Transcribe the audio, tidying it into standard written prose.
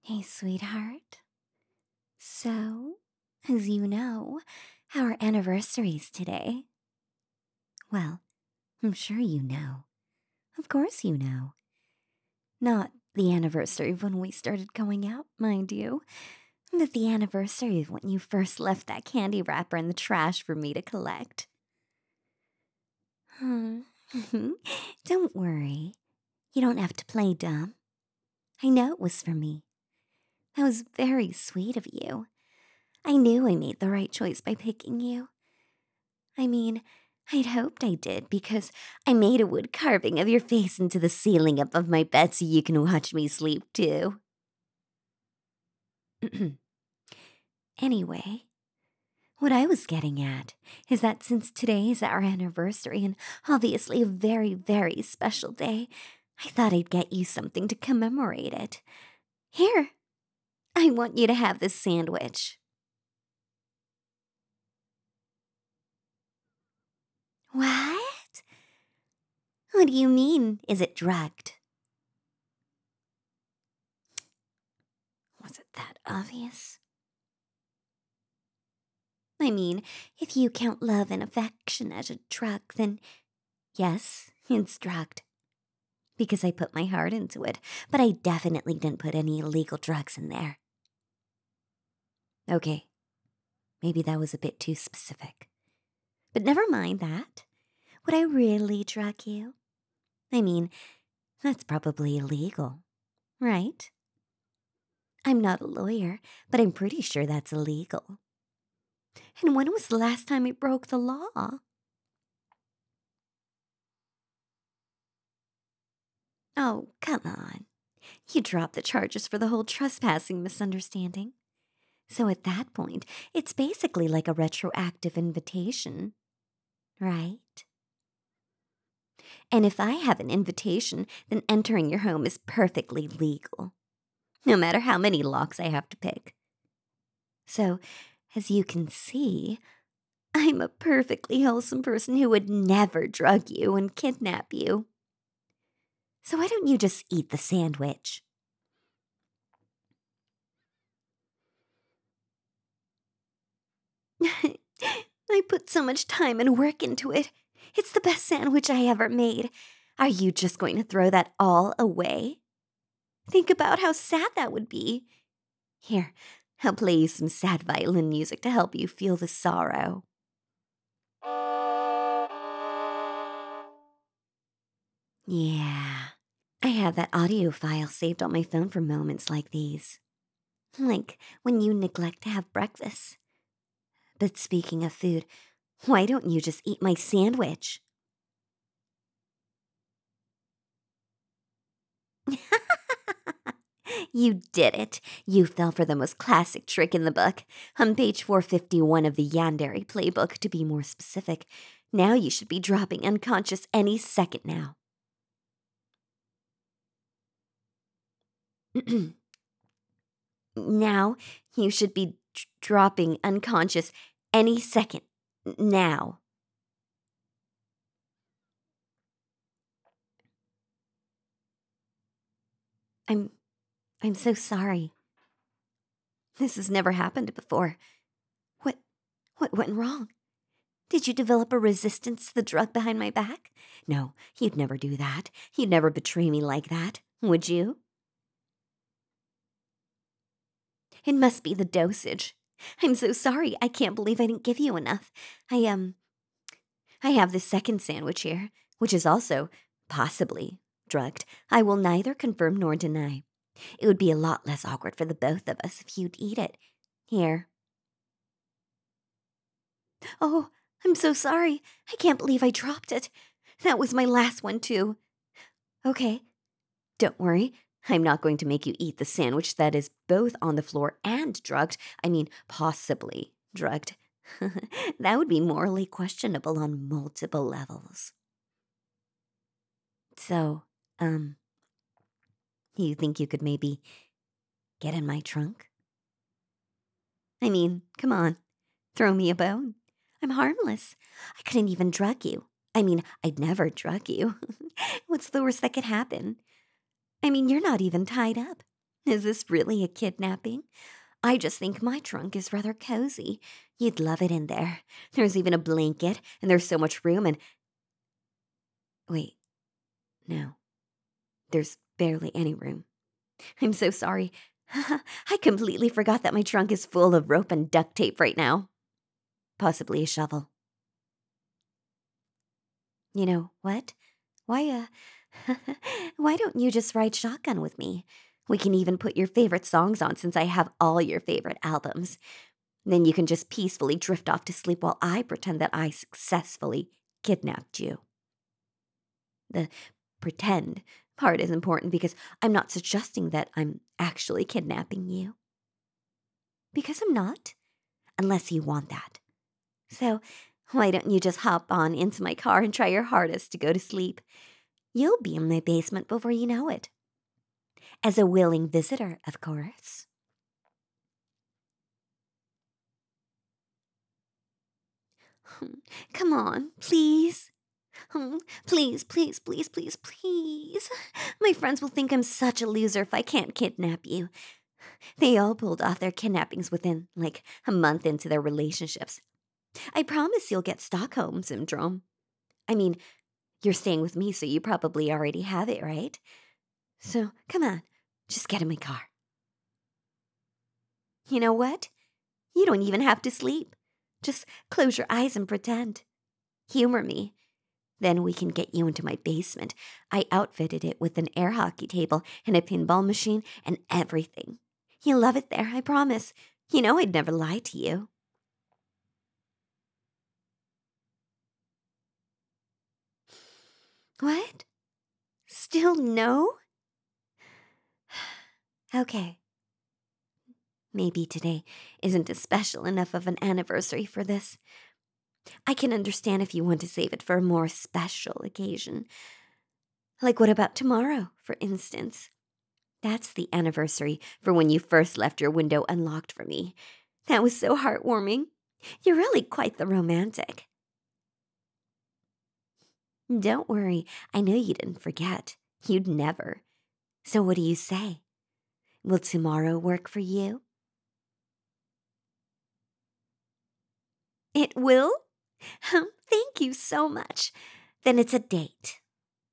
Hey, sweetheart. So, as you know, our anniversary's today. Well, I'm sure you know. Of course you know. Not the anniversary of when we started going out, mind you, but the anniversary of when you first left that candy wrapper in the trash for me to collect. Hmm. Don't worry. You don't have to play dumb. I know it was for me. That was very sweet of you. I knew I made the right choice by picking you. I mean, I'd hoped I did because I made a wood carving of your face into the ceiling above my bed so you can watch me sleep too. Anyway, what I was getting at is that since today is our anniversary and obviously a very, very special day, I thought I'd get you something to commemorate it. Here, I want you to have this sandwich. What? What do you mean, is it drugged? Was it that obvious? I mean, if you count love and affection as a drug, then yes, it's drugged. Because I put my heart into it, but I definitely didn't put any illegal drugs in there. Okay, maybe that was a bit too specific. But never mind that. Would I really drug you? I mean, that's probably illegal, right? I'm not a lawyer, but I'm pretty sure that's illegal. And when was the last time I broke the law? Oh, come on. You dropped the charges for the whole trespassing misunderstanding. So at that point, it's basically like a retroactive invitation, right? And if I have an invitation, then entering your home is perfectly legal, no matter how many locks I have to pick. So, as you can see, I'm a perfectly wholesome person who would never drug you and kidnap you. So why don't you just eat the sandwich? I put so much time and work into it. It's the best sandwich I ever made. Are you just going to throw that all away? Think about how sad that would be. Here, I'll play you some sad violin music to help you feel the sorrow. Yeah, I have that audio file saved on my phone for moments like these. Like when you neglect to have breakfast. But speaking of food, why don't you just eat my sandwich? You did it. You fell for the most classic trick in the book. On page 451 of the Yandere playbook, to be more specific. Now you should be dropping unconscious any second now. Now you should be dropping unconscious any second now. I'm I'm so sorry. This has never happened before. What what went wrong? Did you develop a resistance to the drug behind my back? No, you'd never do that. You'd never betray me like that, would you? It must be the dosage. I'm so sorry. I can't believe I didn't give you enough. I I have this second sandwich here, which is also, possibly, drugged. I will neither confirm nor deny. It would be a lot less awkward for the both of us if you'd eat it. Here. Oh, I'm so sorry. I can't believe I dropped it. That was my last one, too. Okay, don't worry. I'm not going to make you eat the sandwich that is both on the floor and drugged. I mean, possibly drugged. That would be morally questionable on multiple levels. So, you think you could maybe get in my trunk? I mean, come on, throw me a bone. I'm harmless. I couldn't even drug you. I mean, I'd never drug you. What's the worst that could happen? I mean, you're not even tied up. Is this really a kidnapping? I just think my trunk is rather cozy. You'd love it in there. There's even a blanket, and there's so much room, and wait, no, there's barely any room. I'm so sorry. I completely forgot that my trunk is full of rope and duct tape right now. Possibly a shovel. You know what? Why don't you just ride shotgun with me? We can even put your favorite songs on since I have all your favorite albums. Then you can just peacefully drift off to sleep while I pretend that I successfully kidnapped you. The pretend part is important because I'm not suggesting that I'm actually kidnapping you. Because I'm not, unless you want that. So, why don't you just hop on into my car and try your hardest to go to sleep? You'll be in my basement before you know it. As a willing visitor, of course. Come on, please. Please, please, please, please, please. My friends will think I'm such a loser if I can't kidnap you. They all pulled off their kidnappings within, like, a month into their relationships. I promise you'll get Stockholm Syndrome. I mean, you're staying with me, so you probably already have it, right? So, come on, just get in my car. You know what? You don't even have to sleep. Just close your eyes and pretend. Humor me. Then we can get you into my basement. I outfitted it with an air hockey table and a pinball machine and everything. You'll love it there, I promise. You know I'd never lie to you. What? Still no? Okay. Maybe today isn't a special enough of an anniversary for this. I can understand if you want to save it for a more special occasion. Like what about tomorrow, for instance? That's the anniversary for when you first left your window unlocked for me. That was so heartwarming. You're really quite the romantic. Don't worry, I know you didn't forget. You'd never. So what do you say? Will tomorrow work for you? It will? Thank you so much. Then it's a date.